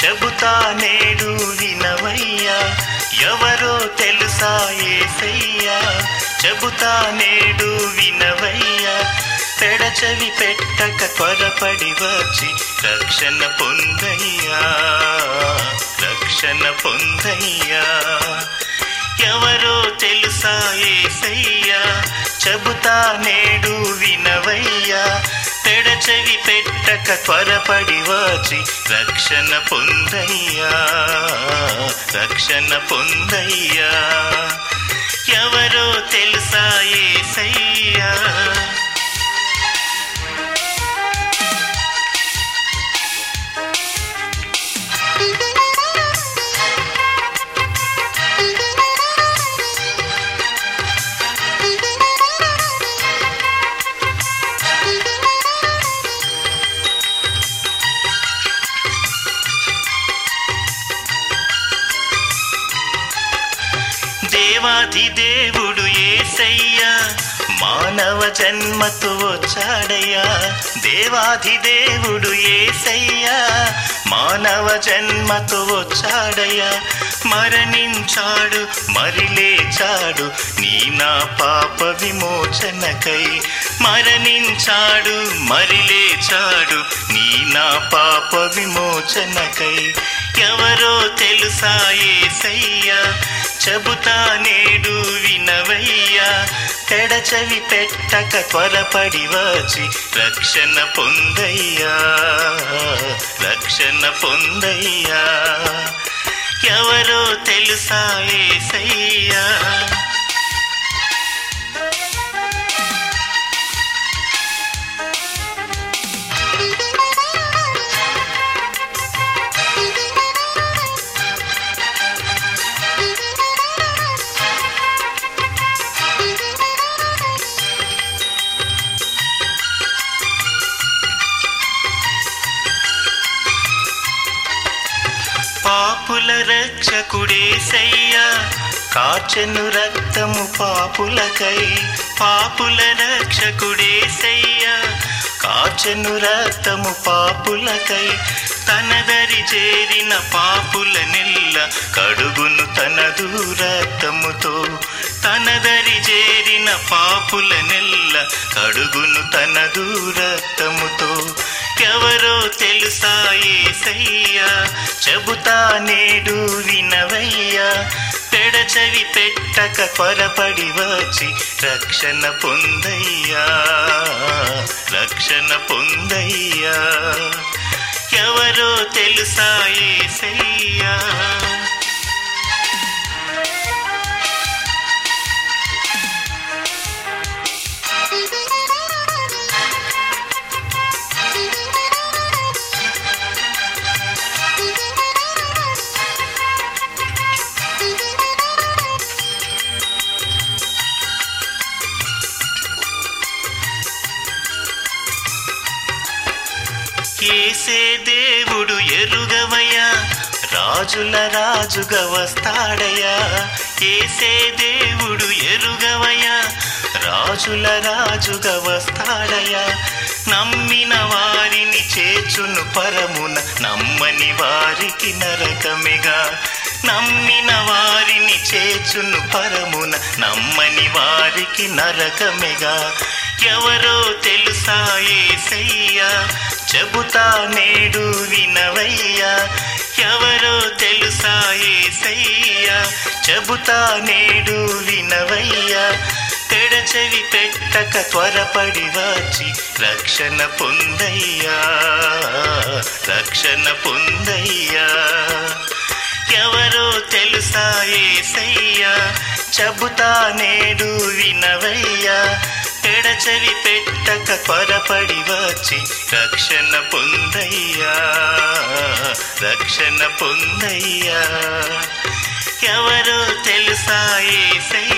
చెబుతా నేడు వినవయ్యా, ఎవరో తెలుసా యేసయ్యా. చెబుతా నేడు వినవయ్యా, పెడచెవి పెట్టక త్వరపడి వచ్చి రక్షణ పొందయ్యా, రక్షణ పొందయ్యా. ఎవరో తెలుసా యేసయ్యా, చెబుతా నేడు వినవయ్యా, పెడచెవి పెట్టక త్వరపడి వచ్చి రక్షణ పొందయ్యా, రక్షణ పొందయ్యా. ఎవరో తెలుసా యేసయ్యా. దేవాది దేవుడు యేసయ్యా, మానవ జన్మతో వచ్చాడయ్యా. దేవాది దేవుడు యేసయ్యా, మానవ జన్మతో వచ్చాడయ్యా. మరణించాడు మరి లేచాడు నీ నా పాప విమోచనకై. మరణించాడు మరి లేచాడు నీ నా పాప విమోచనకై. ఎవరో తెలుసా యేసయ్యా, చెబుతా నేడు వినవయ్యా, పెడచెవి పెట్టక త్వరపడి వచ్చి రక్షణ పొందయ్యా, రక్షణ పొందయ్యా. ఎవరో తెలుసా యేసయ్యా. పాపుల రక్షకుడేసయ్యా, కార్చెను రక్తము పాపులకై. పాపుల రక్షకుడేసయ్యా, కార్చెను రక్తము పాపులకై. తనదరి చేరిన పాపుల నెల్ల కడుగును తనదు రక్తముతో. తనదరి చేరిన పాపుల నెల్ల కడుగును తనదు రక్తముతో. ఎవరో తెలుసా యేసయ్యా, చెబుతా నేడు వినవయ్యా, పెడచెవి పెట్టక త్వరపడి వచ్చి రక్షణ పొందయ్యా, రక్షణ పొందయ్యా. ఎవరో తెలుసా యేసయ్యా. యేసే దేవుడు ఎరుగవయ్యా, రాజుల రాజుగా వస్తాడయ్యా. యేసే దేవుడు ఎరుగవయ్యా, రాజుల రాజుగా వస్తాడయ్యా. నమ్మిన వారిని చేర్చును పరమున, నమ్మని వారికి నరకమిగా. నమ్మిన వారిని చేర్చును పరమున, నమ్మని వారికి నరకమిగా. ఎవరో తెలుసా యేసయ్యా, చెబుతా నేడు వినవయ్యా, ఎవరో తెలుసా యేసయ్యా. చెబుతా నేడు వినవయ్యా, పెడచెవి పెట్టక త్వరపడి వచ్చి రక్షణ పొందయ్యా, రక్షణ పొందయ్యా. ఎవరో తెలుసా యేసయ్యా, చెబుతా నేడు వినవయ్యా, పెడచెవి పెట్టక త్వరపడి వచ్చి రక్షణ పొందయ్యా, రక్షణ పొందయ్యా. ఎవరో తెలుసా యేసయ్యా.